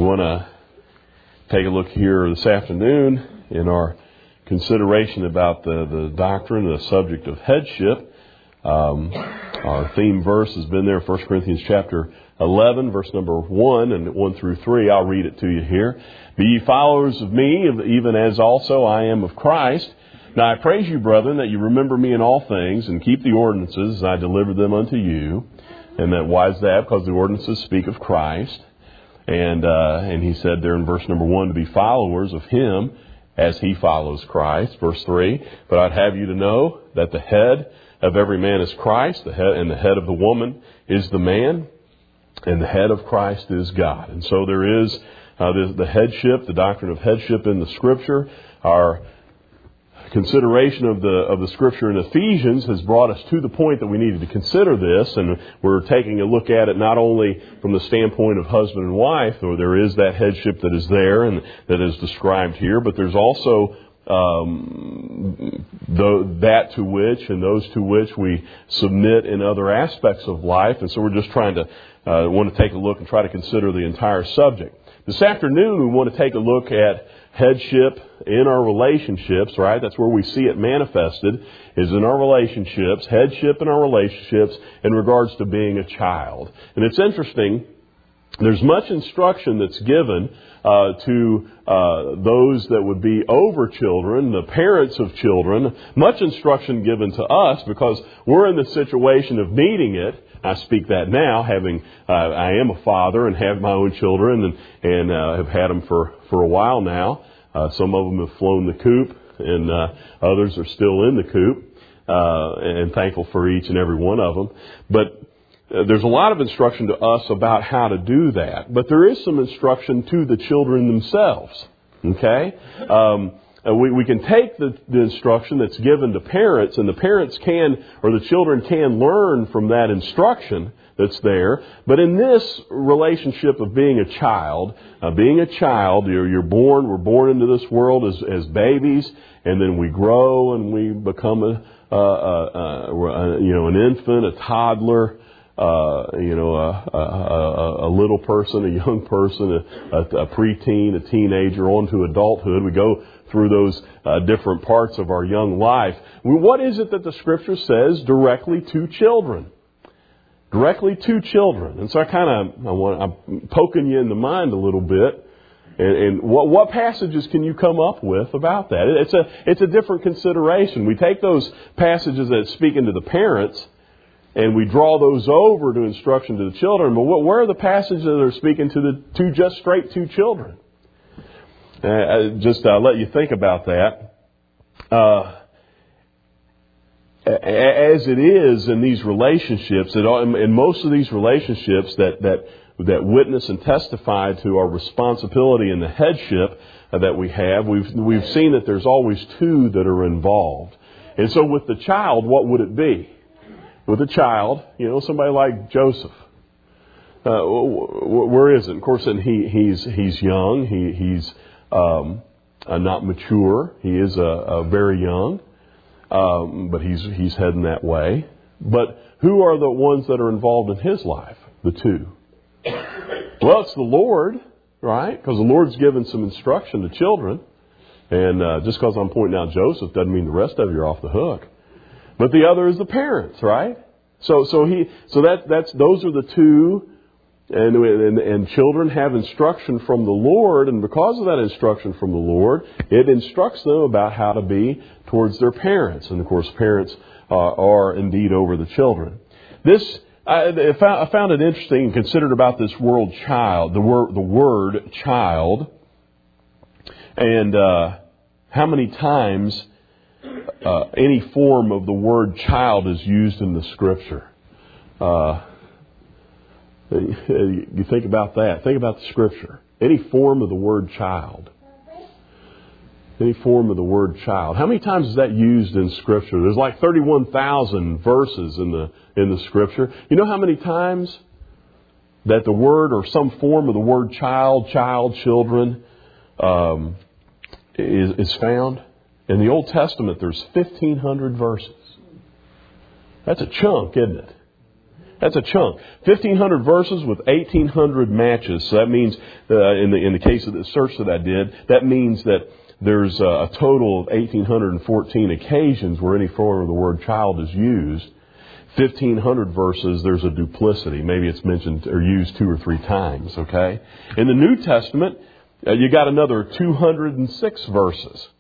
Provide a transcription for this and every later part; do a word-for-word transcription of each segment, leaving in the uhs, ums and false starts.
want to take a look here this afternoon in our consideration about the, the doctrine, the subject of headship. Um, our theme verse has been there, First Corinthians chapter eleven, verse number one, and one through three. I'll read it to you here. Be ye followers of me, even as also I am of Christ. Now I praise you, brethren, that you remember me in all things, and keep the ordinances as I delivered them unto you. And that, why is that? Because the ordinances speak of Christ. And uh, and he said there in verse number one, to be followers of him as he follows Christ. Verse three, but I'd have you to know that the head of every man is Christ, the head, and the head of the woman is the man, and the head of Christ is God. And so there is uh, the, the headship, the doctrine of headship in the Scripture. Our consideration of the of the Scripture in Ephesians has brought us to the point that we needed to consider this, and we're taking a look at it not only from the standpoint of husband and wife, or there is that headship that is there and that is described here, but there's also um, the, that to which and those to which we submit in other aspects of life, and so we're just trying to uh, want to take a look and try to consider the entire subject. This afternoon we want to take a look at headship in our relationships, right? That's where we see it manifested, is in our relationships, headship in our relationships in regards to being a child. And it's interesting, there's much instruction that's given uh, to uh, those that would be over children, the parents of children, much instruction given to us because we're in the situation of needing it. I speak that now, having uh, I am a father and have my own children and, and uh, have had them for, for a while now. Uh, some of them have flown the coop, and uh, others are still in the coop, uh, and thankful for each and every one of them. But uh, there's a lot of instruction to us about how to do that. But there is some instruction to the children themselves. Okay? Um, we, we can take the, the instruction that's given to parents, and the parents can, or the children can learn from that instruction that's there. But in this relationship of being a child, uh, being a child, you're, you're born, we're born into this world as, as babies, and then we grow and we become a, a, a, a you know, an infant, a toddler, uh, you know, a, a, a little person, a young person, a, a, a preteen, a teenager, on to adulthood. We go through those uh, different parts of our young life. What is it that the Scripture says directly to children? Directly to children. And so I kind of, I want, I'm poking you in the mind a little bit. And, and what, what passages can you come up with about that? It's a, it's a different consideration. We take those passages that speak into the parents and we draw those over to instruction to the children. But what, where are the passages that are speaking to the to just straight to children? Uh, just uh, let you think about that. Uh, As it is in these relationships, in most of these relationships that, that, that witness and testify to our responsibility in the headship that we have, we've, we've seen that there's always two that are involved. And so with the child, what would it be? With a child, you know, somebody like Joseph. Uh, where is it? Of course, and he, he's, he's young. He, he's um, uh, not mature. He is uh, uh, very young. Um, but he's he's heading that way. But who are the ones that are involved in his life? The two. Well, it's the Lord, right? Because the Lord's given some instruction to children. And uh, just because I'm pointing out Joseph doesn't mean the rest of you are off the hook. But the other is the parents, right? So so he so that that's those are the two. And, and and children have instruction from the Lord, and because of that instruction from the Lord, it instructs them about how to be towards their parents. And of course, parents uh, are indeed over the children. This I, I, found, I found it interesting and considered about this word child, the word the word child, and uh, how many times uh, any form of the word child is used in the Scripture. Uh, You think about that. Think about the Scripture. Any form of the word child. Any form of the word child. How many times is that used in Scripture? There's like thirty-one thousand verses in the in the Scripture. You know how many times that the word or some form of the word child, child, children um, is, is found? In the Old Testament, there's fifteen hundred verses. That's a chunk, isn't it? That's a chunk. fifteen hundred verses with eighteen hundred matches. So that means, uh, in the in the case of the search that I did, that means that there's a total of one thousand eight hundred fourteen occasions where any form of the word child is used. fifteen hundred verses, there's a duplicity. Maybe it's mentioned or used two or three times, okay? In the New Testament, uh, you got another two hundred six verses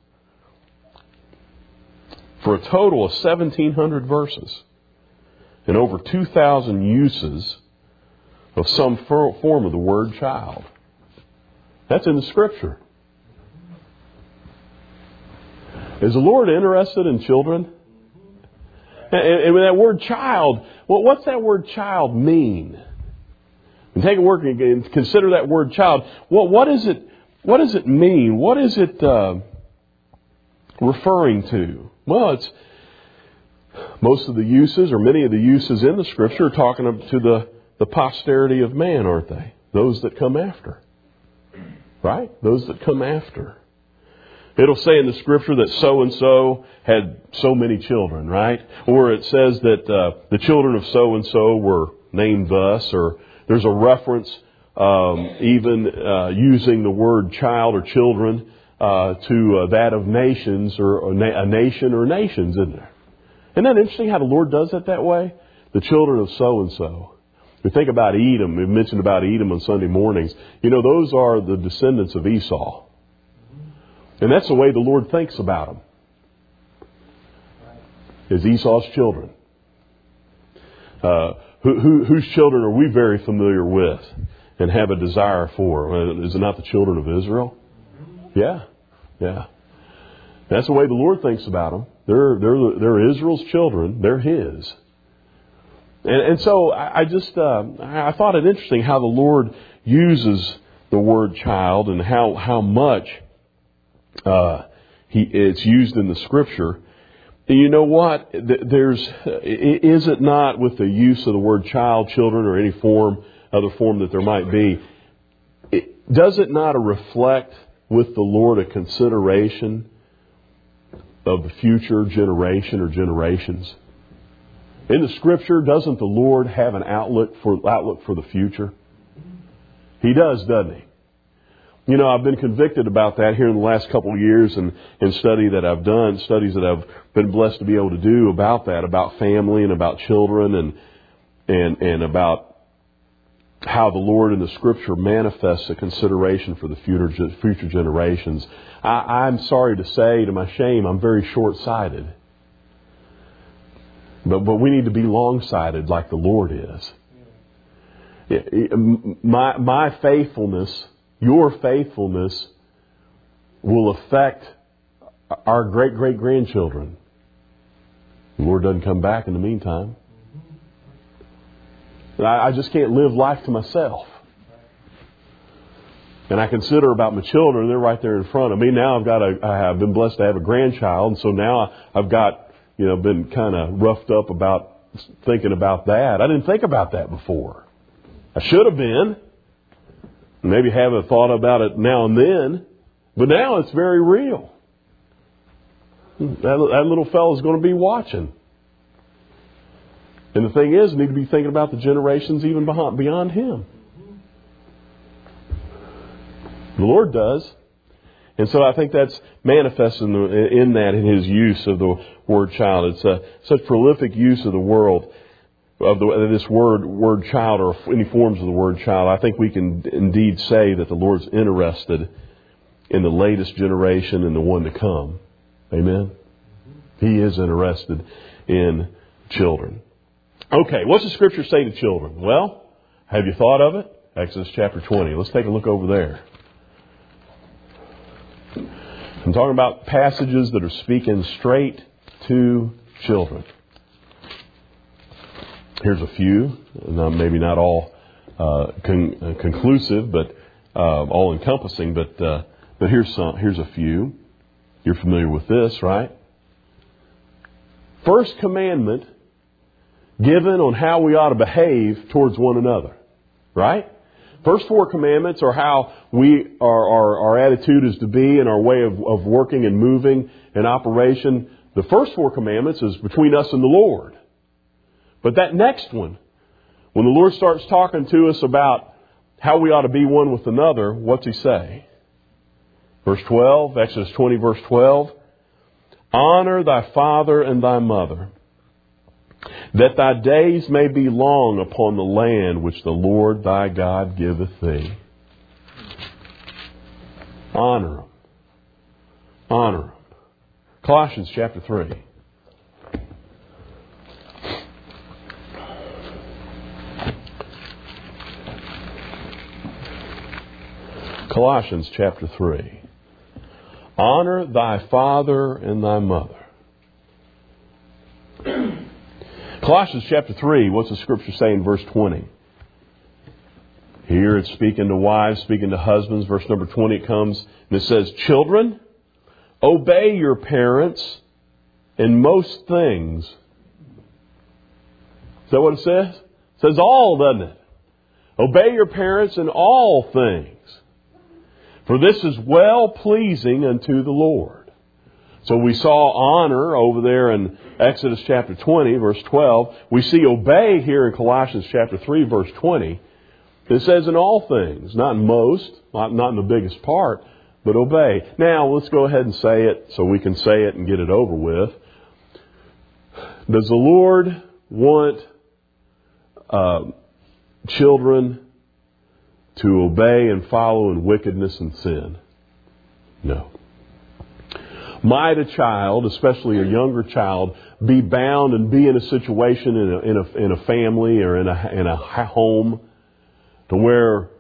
for a total of seventeen hundred verses and over two thousand uses of some form of the word child. That's in the Scripture. Is the Lord interested in children? And, and with that word child, well, what's that word child mean? And take a word and consider that word child. Well, what is it? What does it mean? What is it uh, referring to? Well, it's most of the uses, or many of the uses in the Scripture, are talking to the the posterity of man, aren't they? Those that come after, right? Those that come after. It'll say in the Scripture that so-and-so had so many children, right? Or it says that uh, the children of so-and-so were named thus. Or there's a reference um, even uh, using the word child or children uh, to uh, that of nations or, or na- a nation or nations, isn't there? Isn't that interesting how the Lord does it that way? The children of so-and-so. We think about Edom. We've mentioned about Edom on Sunday mornings. You know, those are the descendants of Esau. And that's the way the Lord thinks about them. Is Esau's children. Uh, who, who, whose children are we very familiar with and have a desire for? Is it not the children of Israel? Yeah, yeah. That's the way the Lord thinks about them. They're they're they're Israel's children. They're His. And, and so I, I just uh, I thought it interesting how the Lord uses the word child and how how much Uh, he, it's used in the Scripture. You know what? There's, is it not with the use of the word child, children, or any form, other form that there might be, it, does it not reflect with the Lord a consideration of the future generation or generations? In the Scripture, doesn't the Lord have an outlook for outlook for the future? He does, doesn't He? You know, I've been convicted about that here in the last couple of years and in study that I've done, studies that I've been blessed to be able to do about that, about family and about children and and and about how the Lord in the Scripture manifests a consideration for the future future generations. I, I'm sorry to say, to my shame, I'm very short-sighted. But but we need to be long-sighted like the Lord is. My my faithfulness, your faithfulness will affect our great-great-grandchildren. The Lord doesn't come back in the meantime. I, I just can't live life to myself. And I consider about my children, they're right there in front of me. Now I've got a, I have been blessed to have a grandchild, and so now I've got, you know, been kind of roughed up about thinking about that. I didn't think about that before. I should have been. Maybe haven't thought about it now and then, but now it's very real. That, that little fellow's going to be watching. And the thing is, we need to be thinking about the generations even behind, beyond him. The Lord does. And so I think that's manifest in, the, in that, in His use of the word child. It's a, such prolific use of the world. Of, the, of this word, word child, or any forms of the word child. I think we can indeed say that the Lord's interested in the latest generation and the one to come. Amen? He is interested in children. Okay, what's the Scripture say to children? Well, have you thought of it? Exodus chapter twenty. Let's take a look over there. I'm talking about passages that are speaking straight to children. Here's a few, maybe not all uh, con- uh, conclusive, but uh, all encompassing. But uh, but here's some. Here's a few. You're familiar with this, right? First commandment given on how we ought to behave towards one another, right? First four commandments are how we our our, our attitude is to be and our way of, of working and moving and operation. The first four commandments is between us and the Lord. But that next one, When the Lord starts talking to us about how we ought to be one with another, what's He say? Verse twelve, Exodus twenty, verse twelve. Honor thy father and thy mother, that thy days may be long upon the land which the Lord thy God giveth thee. Honor them. Honor them. Colossians chapter three. Colossians chapter three. Honor thy father and thy mother. Colossians chapter three, what's the Scripture say in verse twenty? Here it's speaking to wives, speaking to husbands. Verse number twenty it comes and it says, children, obey your parents in most things. Is that what it says? It says all, doesn't it? Obey your parents in all things. For this is well pleasing unto the Lord. So we saw honor over there in Exodus chapter twenty, verse twelve. We see obey here in Colossians chapter three, verse twenty. It says in all things, not in most, not, not in the biggest part, but obey. Now, let's go ahead and say it so we can say it and get it over with. Does the Lord want uh, children to obey and follow in wickedness and sin? No. Might a child, especially a younger child, be bound and be in a situation in a, in a, in a family or in a, in a home to where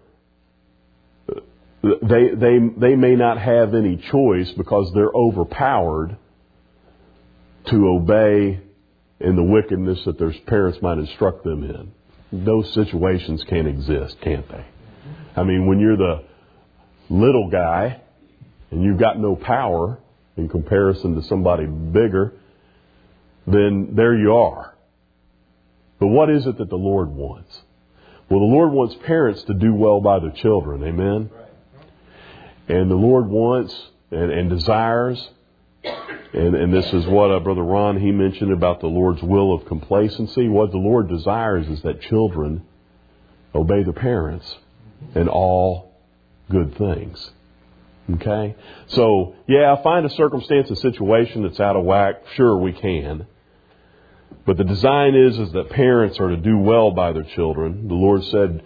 they, they, they may not have any choice because they're overpowered to obey in the wickedness that their parents might instruct them in? Those situations can't exist, can't they? I mean, when you're the little guy and you've got no power in comparison to somebody bigger, then there you are. But what is it that the Lord wants? Well, the Lord wants parents to do well by their children. Amen? And the Lord wants and, and desires, and, and this is what uh, Brother Ron, he mentioned about the Lord's will of complacency. What the Lord desires is that children obey their parents in all good things. Okay? So, yeah, find a circumstance, a situation that's out of whack. Sure, we can. But the design is, is that parents are to do well by their children. The Lord said,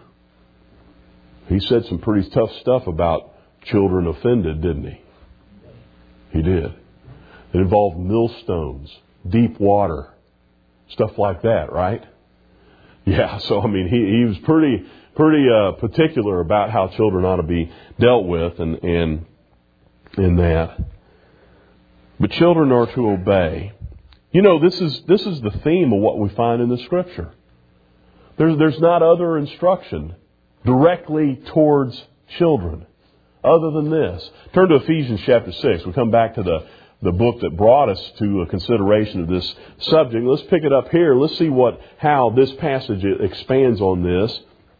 He said some pretty tough stuff about children offended, didn't He? He did. It involved millstones, deep water, stuff like that, right? Yeah, so I mean, he, he was pretty... pretty uh, particular about how children ought to be dealt with and and in that. But children are to obey. You know, this is this is the theme of what we find in the Scripture. There's there's not other instruction directly towards children other than this. Turn to Ephesians chapter six. We come back to the the book that brought us to a consideration of this subject. Let's pick it up here. Let's see what how this passage expands on this.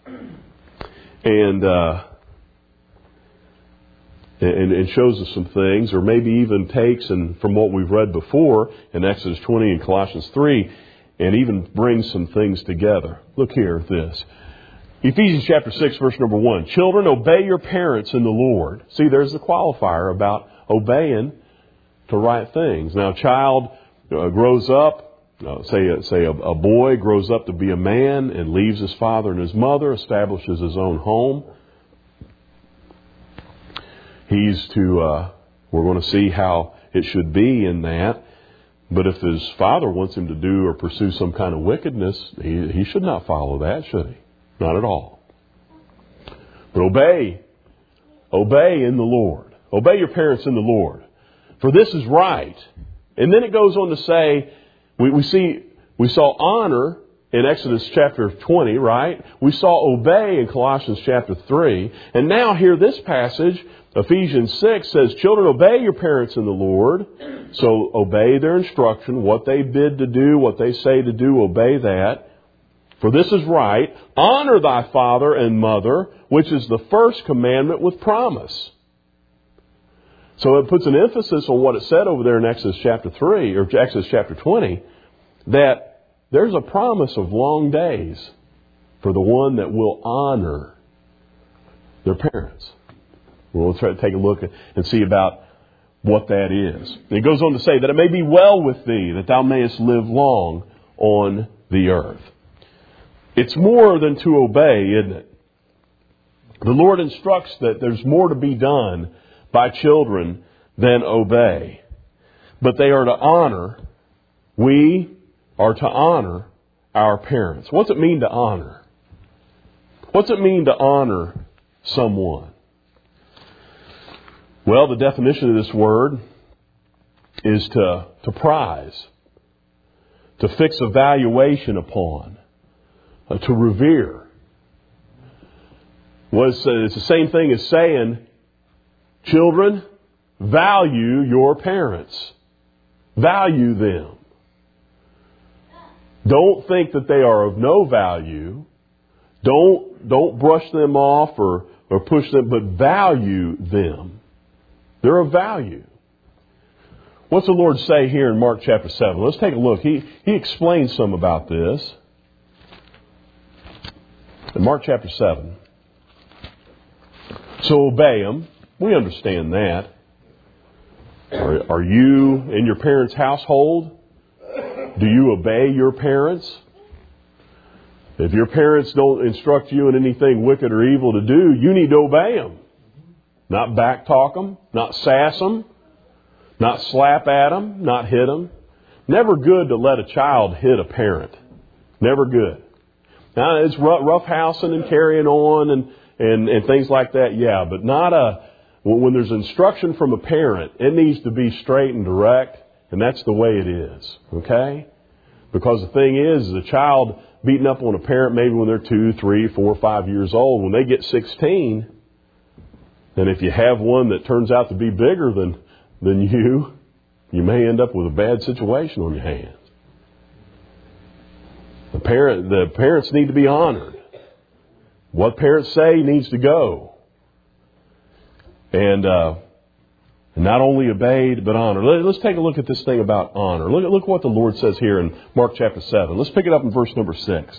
And, uh, and and shows us some things, or maybe even takes and from what we've read before in Exodus twenty and Colossians three, and even brings some things together. Look here at this. Ephesians chapter six, verse number one. Children, obey your parents in the Lord. See, there's the qualifier about obeying to right things. Now, a child uh, grows up. Uh, say a, say a, a boy grows up to be a man and leaves his father and his mother, establishes his own home. He's to, uh, we're going to see how it should be in that. But if his father wants him to do or pursue some kind of wickedness, he, he should not follow that, should he? Not at all. But obey. Obey in the Lord. Obey your parents in the Lord. For this is right. And then it goes on to say, We, we see, we saw honor in Exodus chapter twenty, right? We saw obey in Colossians chapter three. And now here this passage, Ephesians six, says, children, obey your parents in the Lord. So obey their instruction, what they bid to do, what they say to do, obey that. For this is right. Honor thy father and mother, which is the first commandment with promise. So it puts an emphasis on what it said over there in Exodus chapter three, or Exodus chapter twenty, that there's a promise of long days for the one that will honor their parents. We'll try to take a look and see about what that is. And he goes on to say that it may be well with thee, that thou mayest live long on the earth. It's more than to obey, isn't it? The Lord instructs that there's more to be done by children than obey. But they are to honor, we are to honor our parents. What's it mean to honor? What's it mean to honor someone? Well, the definition of this word is to, to prize, to fix a valuation upon, uh, to revere. Well, it's, uh, it's the same thing as saying, children, value your parents. Value them. Don't think that they are of no value. Don't, don't brush them off or, or push them, but value them. They're of value. What's the Lord say here in Mark chapter seven? Let's take a look. He, he explains some about this. In Mark chapter seven. So obey them. We understand that. Are, are you in your parents' household? Do you obey your parents? If your parents don't instruct you in anything wicked or evil to do, you need to obey them. Not backtalk them, not sass them, not slap at them, not hit them. Never good to let a child hit a parent. Never good. Now, it's rough housing and carrying on and, and, and things like that, yeah, but not a... When there's instruction from a parent, it needs to be straight and direct, and that's the way it is, okay? Because the thing is, is a child beating up on a parent maybe when they're two, three, four, five years old, when they get sixteen, and if you have one that turns out to be bigger than, than you, you may end up with a bad situation on your hands. The parent, the parents need to be honored. What parents say needs to go. And uh, not only obeyed, but honored. Let's take a look at this thing about honor. Look, look what the Lord says here in Mark chapter seven. Let's pick it up in verse number six.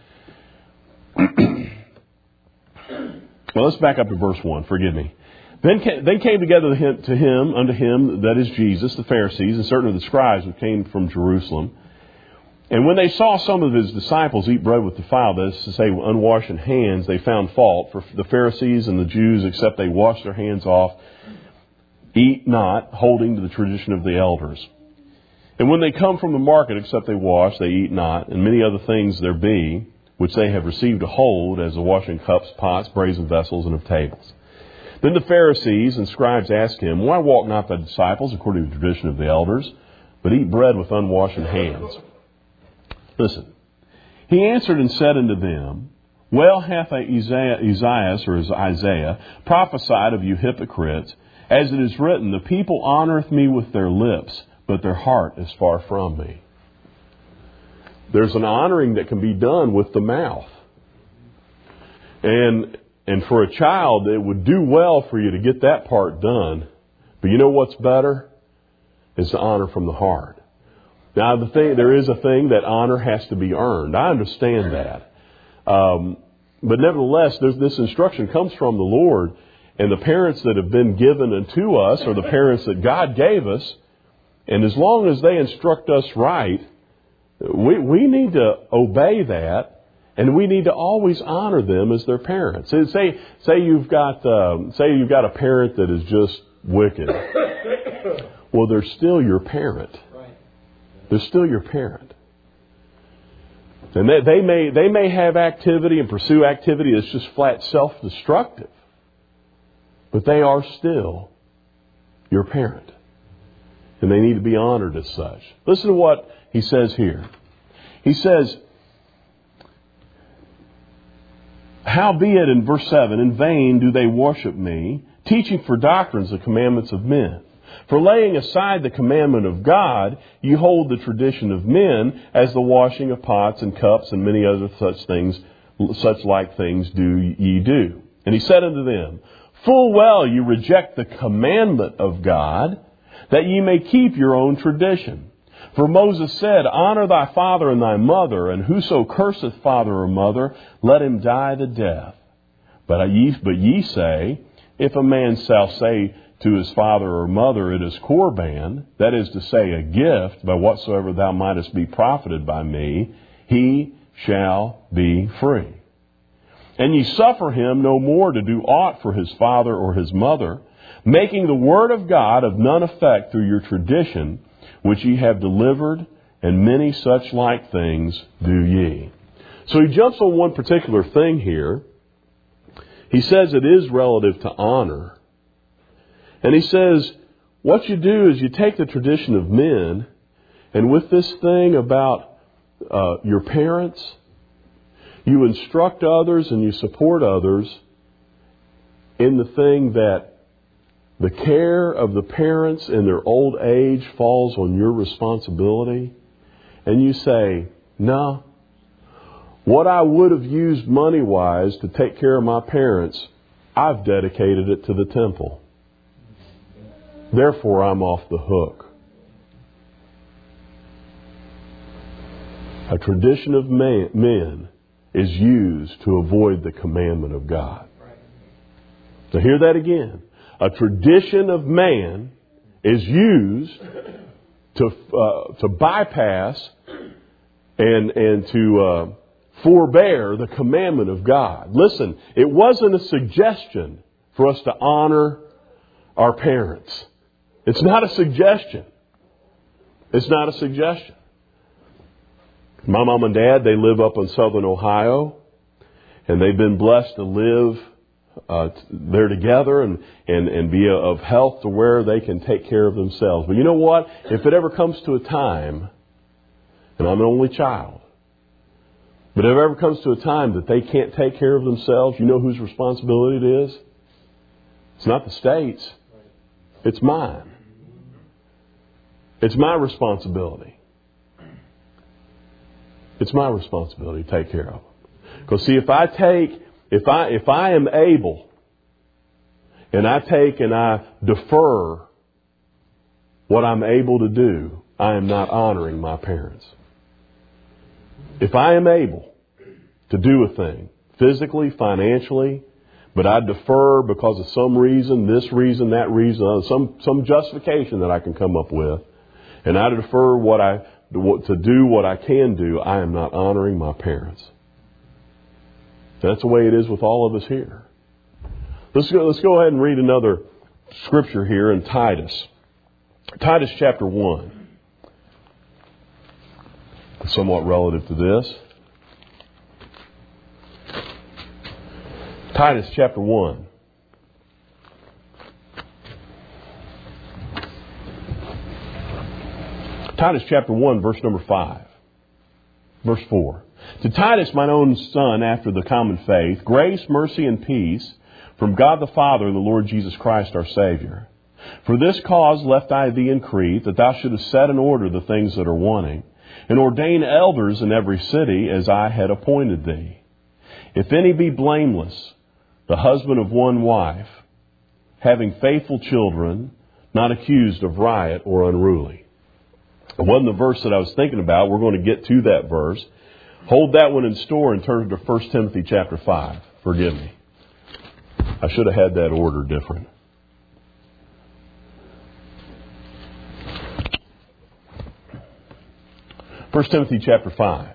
Well, let's back up to verse one. Forgive me. Then came, then came together to him, to him, unto him, that is Jesus, the Pharisees, and certain of the scribes who came from Jerusalem. And when they saw some of his disciples eat bread with defiled, that is to say, unwashed hands, they found fault. For the Pharisees and the Jews, except they wash their hands off, eat not, holding to the tradition of the elders. And when they come from the market, except they wash, they eat not, and many other things there be, which they have received to hold, as the washing cups, pots, brazen vessels, and of tables. Then the Pharisees and scribes asked him, why walk not thy disciples according to the tradition of the elders, but eat bread with unwashed hands? Listen, he answered and said unto them, well hath Isaiah, or Isaiah prophesied of you hypocrites, as it is written, the people honoreth me with their lips, but their heart is far from me. There's an honoring that can be done with the mouth. And and for a child, it would do well for you to get that part done. But you know what's better? Is to honor from the heart. Now, the thing, there is a thing that honor has to be earned. I understand that. Um, but nevertheless, there's, this instruction comes from the Lord. And the parents that have been given unto us are the parents that God gave us. And as long as they instruct us right, we, we need to obey that. And we need to always honor them as their parents. Say, say you've got, um, say you've got a parent that is just wicked. Well, they're still your parent. They're still your parent. And they, they may, they may have activity and pursue activity that's just flat self-destructive. But they are still your parent. And they need to be honored as such. Listen to what he says here. He says, howbeit, in verse seven, in vain do they worship me, teaching for doctrines the commandments of men. For laying aside the commandment of God, you hold the tradition of men, as the washing of pots and cups and many other such things, such like things do ye do. And he said unto them, full well you reject the commandment of God, that ye may keep your own tradition. For Moses said, Honor thy father and thy mother, and whoso curseth father or mother, let him die the death. But ye, but ye say, If a man shall say to his father or mother, It is Korban, that is to say, a gift, by whatsoever thou mightest be profited by me, he shall be free. And ye suffer him no more to do aught for his father or his mother, making the word of God of none effect through your tradition, which ye have delivered, and many such like things do ye. So he jumps on one particular thing here. He says it is relative to honor. And he says, what you do is you take the tradition of men, and with this thing about uh, your parents, you instruct others and you support others in the thing that the care of the parents in their old age falls on your responsibility. And you say, no, what I would have used money-wise to take care of my parents, I've dedicated it to the temple. Therefore, I'm off the hook. A tradition of man, men is used to avoid the commandment of God. So hear that again. A tradition of man is used to uh, to bypass and and to uh, forbear the commandment of God. Listen, it wasn't a suggestion for us to honor our parents. It's not a suggestion. It's not a suggestion. My mom and dad, they live up in southern Ohio, and they've been blessed to live uh, there together and, and, and be of health to where they can take care of themselves. But you know what? If it ever comes to a time, and I'm an only child, but if it ever comes to a time that they can't take care of themselves, you know whose responsibility it is? It's not the state's. It's mine. It's my responsibility. It's my responsibility to take care of them. Because see, if I take, if I, if I am able, and I take and I defer what I'm able to do, I am not honoring my parents. If I am able to do a thing, physically, financially, but I defer because of some reason, this reason, that reason, some, some justification that I can come up with, and I defer what I, to do what I can do, I am not honoring my parents. That's the way it is with all of us here. Let's go, let's go ahead and read another scripture here in Titus. Titus chapter one. Somewhat relative to this. Titus chapter one. Titus chapter one, verse number five. Verse four. To Titus, mine own son, after the common faith, grace, mercy, and peace from God the Father and the Lord Jesus Christ our Savior. For this cause left I thee in Crete, that thou shouldest set in order the things that are wanting, and ordain elders in every city as I had appointed thee. If any be blameless, the husband of one wife, having faithful children, not accused of riot or unruly. It wasn't the verse that I was thinking about. We're going to get to that verse. Hold that one in store and turn to First Timothy chapter five. Forgive me. I should have had that order different. First Timothy chapter five.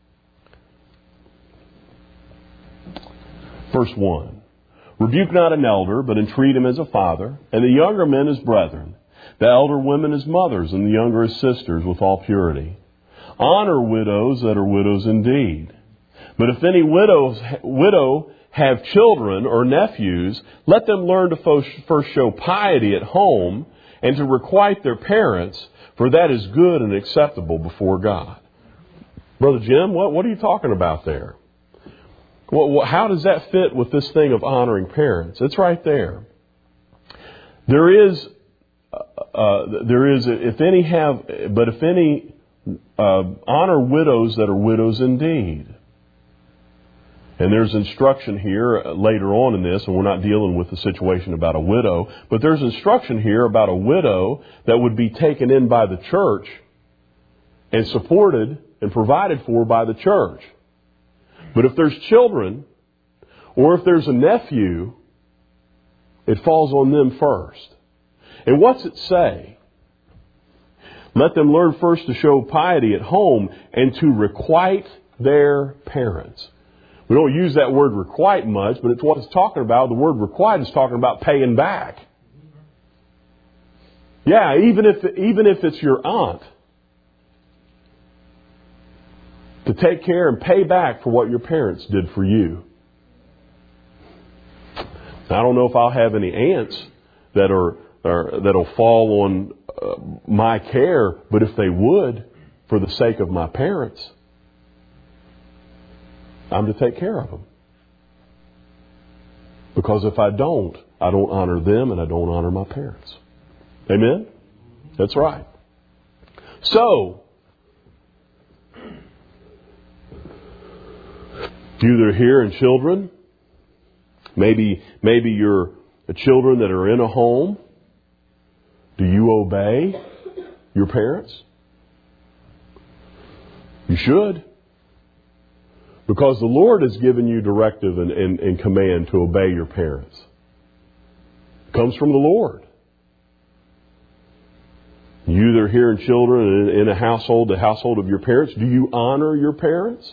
Verse one. Rebuke not an elder, but entreat him as a father, and the younger men as brethren, the elder women as mothers, and the younger as sisters, with all purity. Honor widows that are widows indeed. But if any widows, widow have children or nephews, let them learn to first show piety at home and to requite their parents, for that is good and acceptable before God. Brother Jim, what, what are you talking about there? Well, how does that fit with this thing of honoring parents? It's right there. There is, uh, there is, if any have, but if any uh, honor widows that are widows indeed. And there's instruction here later on in this, and we're not dealing with the situation about a widow, but there's instruction here about a widow that would be taken in by the church and supported and provided for by the church. But if there's children, or if there's a nephew, it falls on them first. And what's it say? Let them learn first to show piety at home and to requite their parents. We don't use that word requite much, but it's what it's talking about. The word requite is talking about paying back. Yeah, even if even if it's your aunt, to take care and pay back for what your parents did for you. I don't know if I'll have any aunts that are, are that'll fall on uh, my care, but if they would, for the sake of my parents, I'm to take care of them. Because if I don't, I don't honor them and I don't honor my parents. Amen? That's right. So, you that are here and children, maybe maybe you're the children that are in a home. Do you obey your parents? You should. Because the Lord has given you directive and, and, and command to obey your parents. It comes from the Lord. You that are here and children in, in a household, the household of your parents, do you honor your parents?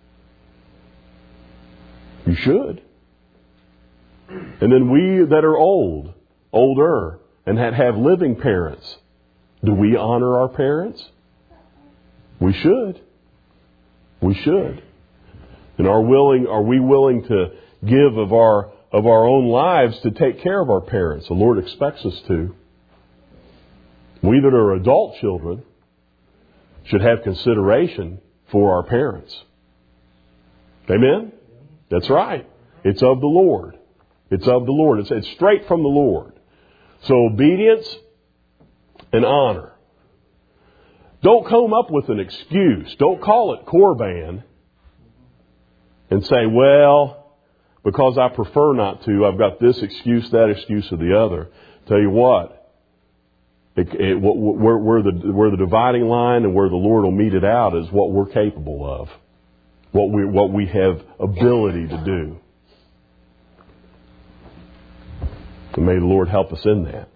You should. And then we that are old, older, and that have living parents, do we honor our parents? We should. We should. And are willing? Are we willing to give of our of our own lives to take care of our parents? The Lord expects us to. We that are adult children should have consideration for our parents. Amen? That's right. It's of the Lord. It's of the Lord. It's, it's straight from the Lord. So obedience and honor. Don't come up with an excuse. Don't call it Corban and say, well, because I prefer not to, I've got this excuse, that excuse, or the other. Tell you what, it, it, where, where, the, where the dividing line and where the Lord will meet it out is what we're capable of. What we, what we have ability to do. And may the Lord help us in that.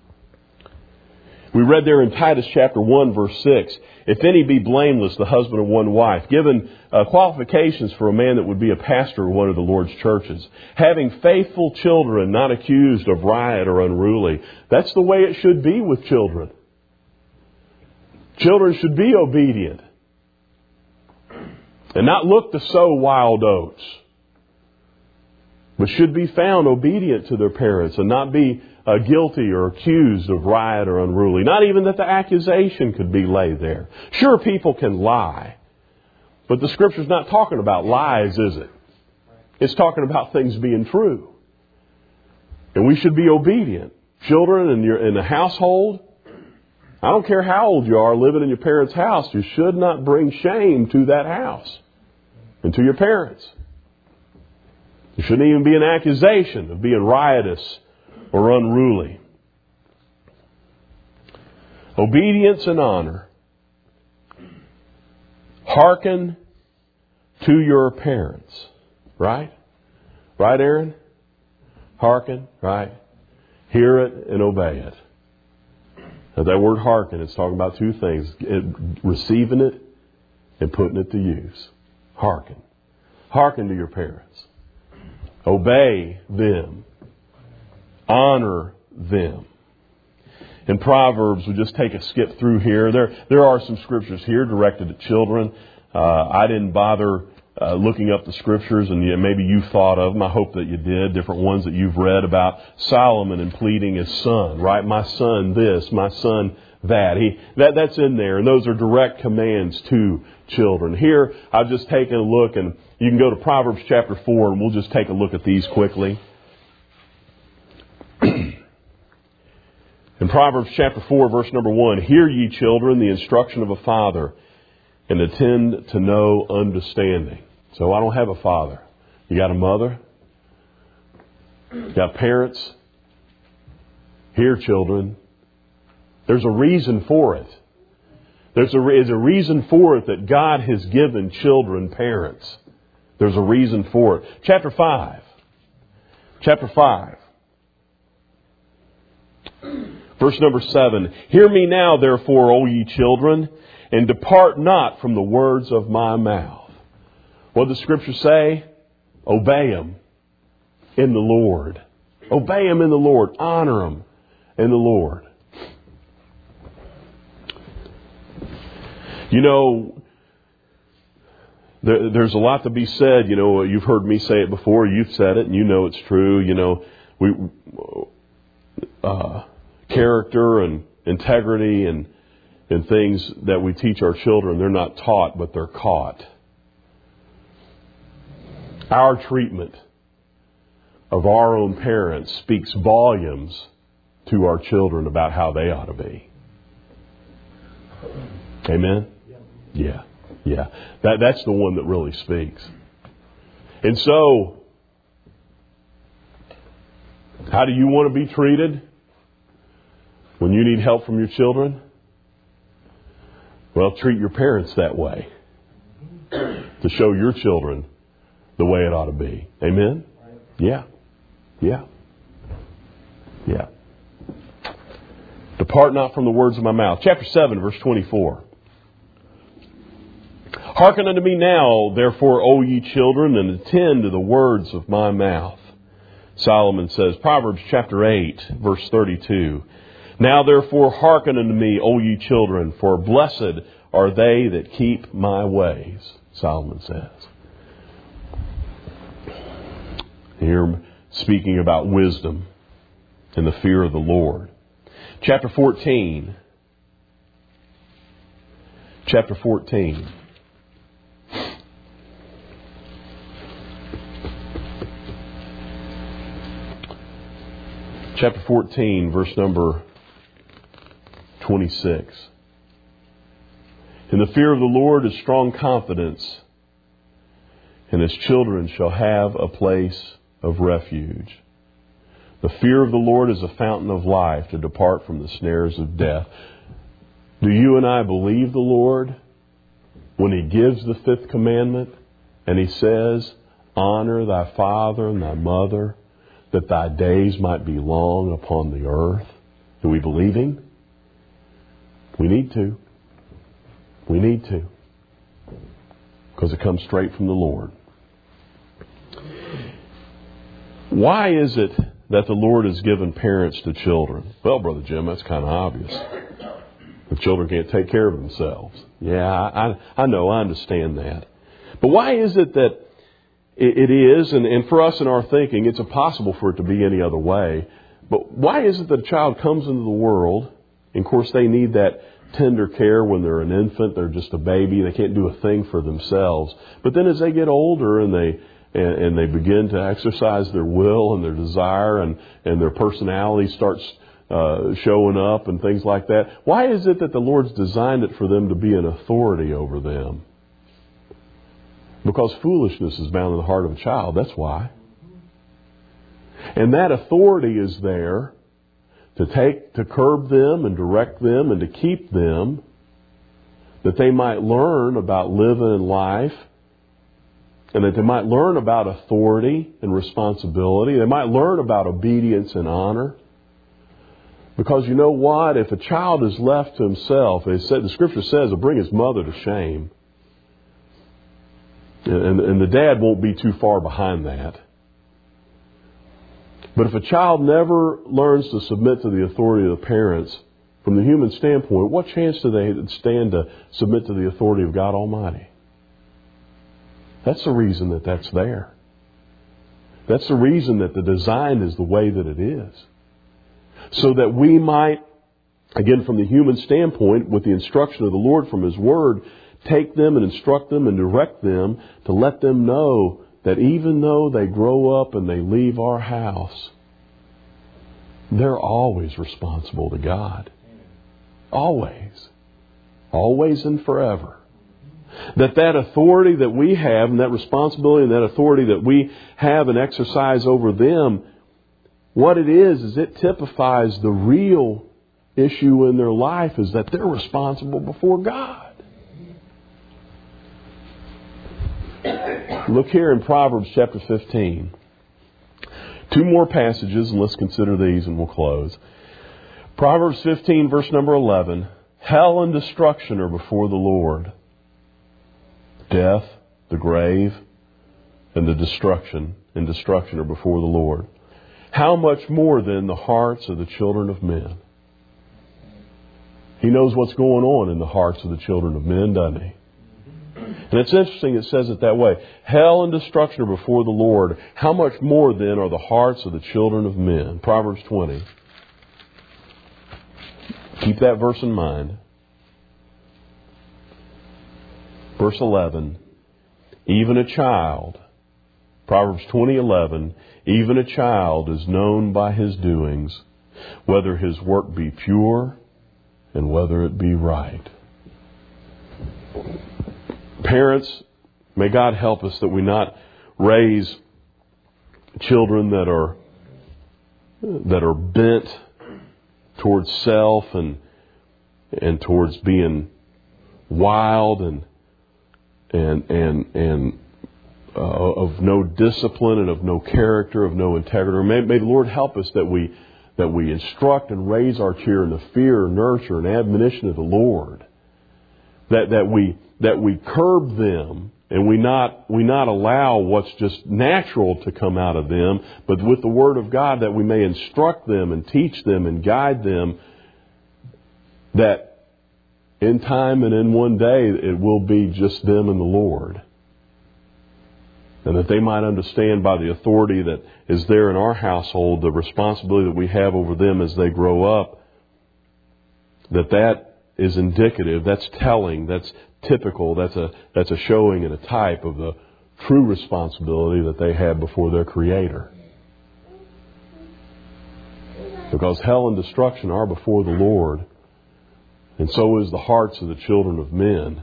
We read there in Titus chapter one, verse six, if any be blameless, the husband of one wife, given uh, qualifications for a man that would be a pastor of one of the Lord's churches, having faithful children, not accused of riot or unruly. That's the way it should be with children. Children should be obedient and not look to sow wild oats, but should be found obedient to their parents and not be uh, guilty or accused of riot or unruly. Not even that the accusation could be laid there. Sure, people can lie, but the Scripture's not talking about lies, is it? It's talking about things being true. And we should be obedient. Children in, your, in the household, I don't care how old you are living in your parents' house, you should not bring shame to that house and to your parents. There shouldn't even be an accusation of being riotous or unruly. Obedience and honor. Hearken to your parents. Right? Right, Aaron? Hearken, right? Hear it and obey it. Now, that word hearken, it's talking about two things. It, receiving it and putting it to use. Hearken. Hearken to your parents. Obey them. Honor them. In Proverbs, we just take a skip through here. There, there are some scriptures here directed at children. Uh, I didn't bother uh, looking up the scriptures, and you, maybe you thought of them. I hope that you did. Different ones that you've read about Solomon and pleading his son, right? My son this, my son that. He that that's in there, and those are direct commands to children. Here, I've just taken a look, and you can go to Proverbs chapter four, and we'll just take a look at these quickly. In Proverbs chapter four, verse number one, hear ye children the instruction of a father, and attend to know understanding. So I don't have a father. You got a mother? You got parents? Hear children. There's a reason for it. There's a, there's a reason for it that God has given children parents. There's a reason for it. Chapter five. Chapter five. Verse number seven. Hear me now, therefore, O ye children, and depart not from the words of my mouth. What does Scripture say? Obey Him in the Lord. Obey Him in the Lord. Honor Him in the Lord. You know, there, there's a lot to be said. You know, you've heard me say it before. You've said it, and you know it's true. You know, we uh, character and integrity and and things that we teach our children, they're not taught, but they're caught. Our treatment of our own parents speaks volumes to our children about how they ought to be. Amen? Yeah, yeah. That, that's the one that really speaks. And so, how do you want to be treated when you need help from your children? Well, treat your parents that way to show your children the way it ought to be. Amen? Yeah. Yeah. Yeah. Depart not from the words of my mouth. Chapter seven, verse twenty-four. Hearken unto me now, therefore, O ye children, and attend to the words of my mouth. Solomon says, Proverbs chapter eight, verse thirty-two. Now therefore hearken unto me, O ye children, for blessed are they that keep my ways, Solomon says. Here, speaking about wisdom and the fear of the Lord. Chapter fourteen. Chapter fourteen. Chapter fourteen, verse number twenty-six. In the fear of the Lord is strong confidence, and His children shall have a place of refuge. The fear of the Lord is a fountain of life, to depart from the snares of death. Do you and I believe the Lord when He gives the fifth commandment and He says, honor thy father and thy mother, that thy days might be long upon the earth? Do we believe Him? We need to. We need to. Because it comes straight from the Lord. Why is it that the Lord has given parents to children? Well, Brother Jim, that's kind of obvious. The children can't take care of themselves. Yeah, I, I know, I understand that. But why is it that it is, and, and for us in our thinking, it's impossible for it to be any other way. But why is it that a child comes into the world, and of course they need that tender care when they're an infant, they're just a baby, they can't do a thing for themselves. But then as they get older and they and, and they begin to exercise their will and their desire, and, and their personality starts uh, showing up and things like that, why is it that the Lord's designed it for them to be an authority over them? Because foolishness is bound in the heart of a child. That's why. And that authority is there to take, to curb them and direct them and to keep them, that they might learn about living in life, and that they might learn about authority and responsibility. They might learn about obedience and honor. Because you know what? If a child is left to himself, it said, the Scripture says, it'll bring his mother to shame. And, and the dad won't be too far behind that. But if a child never learns to submit to the authority of the parents, from the human standpoint, what chance do they stand to submit to the authority of God Almighty? That's the reason that that's there. That's the reason that the design is the way that it is. So that we might, again from the human standpoint, with the instruction of the Lord from His Word, take them and instruct them and direct them to let them know that even though they grow up and they leave our house, they're always responsible to God. Always. Always and forever. That that authority that we have and that responsibility and that authority that we have and exercise over them, what it is, is it typifies the real issue in their life is that they're responsible before God. Look here in Proverbs chapter fifteen. Two more passages, and let's consider these and we'll close. Proverbs fifteen, verse number eleven. Hell and destruction are before the Lord. Death, the grave, and the destruction and destruction are before the Lord. How much more then the hearts of the children of men? He knows what's going on in the hearts of the children of men, doesn't he? And it's interesting it says it that way. Hell and destruction are before the Lord. How much more then are the hearts of the children of men? Proverbs twenty. Keep that verse in mind. Verse eleven. Even a child, Proverbs twenty eleven, even a child is known by his doings, whether his work be pure and whether it be right. Parents, may God help us that we not raise children that are that are bent towards self and and towards being wild and and and and uh, of no discipline and of no character, of no integrity. May, may the Lord help us that we that we instruct and raise our children in the fear, nurture, and admonition of the Lord. That that we that we curb them and we not we not allow what's just natural to come out of them, but with the Word of God that we may instruct them and teach them and guide them, that in time and in one day it will be just them and the Lord. And that they might understand by the authority that is there in our household, the responsibility that we have over them as they grow up, that that is indicative, that's telling, that's typical, that's a that's a showing and a type of the true responsibility that they have before their Creator. Because hell and destruction are before the Lord, and so is the hearts of the children of men.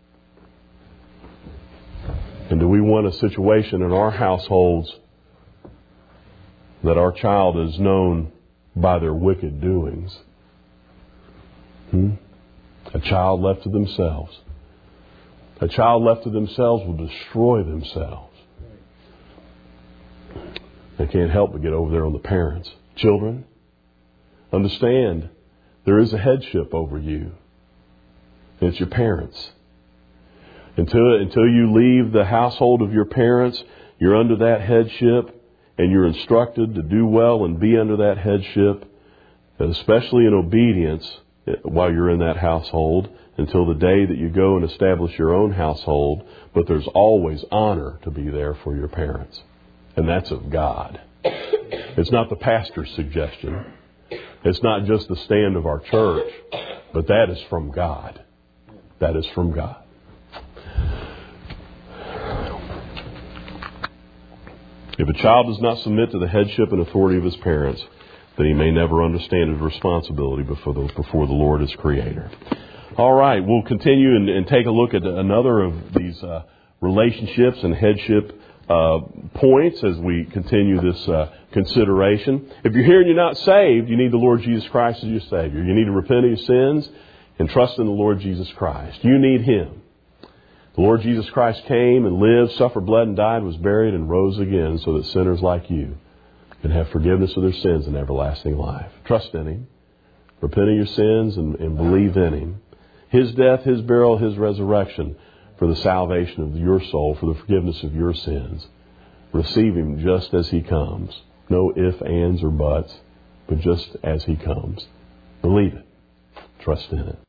And do we want a situation in our households that our child is known by their wicked doings? Hmm? A child left to themselves. A child left to themselves will destroy themselves. They can't help but get over there on the parents. Children, understand there is a headship over you. And it's your parents. Until, until you leave the household of your parents, you're under that headship and you're instructed to do well and be under that headship, especially in obedience while you're in that household until the day that you go and establish your own household. But there's always honor to be there for your parents. And that's of God. It's not the pastor's suggestion. It's not just the stand of our church. But that is from God. That is from God. If a child does not submit to the headship and authority of his parents, then he may never understand his responsibility before the, before the Lord as Creator. All right, we'll continue and, and take a look at another of these uh, relationships and headship uh, points as we continue this uh, consideration. If you're here and you're not saved, you need the Lord Jesus Christ as your Savior. You need to repent of your sins and trust in the Lord Jesus Christ. You need Him. The Lord Jesus Christ came and lived, suffered, bled, and died, was buried, and rose again so that sinners like you can have forgiveness of their sins and everlasting life. Trust in Him. Repent of your sins and, and believe in Him. His death, His burial, His resurrection for the salvation of your soul, for the forgiveness of your sins. Receive Him just as He comes. No ifs, ands, or buts, but just as He comes. Believe it. Trust in it.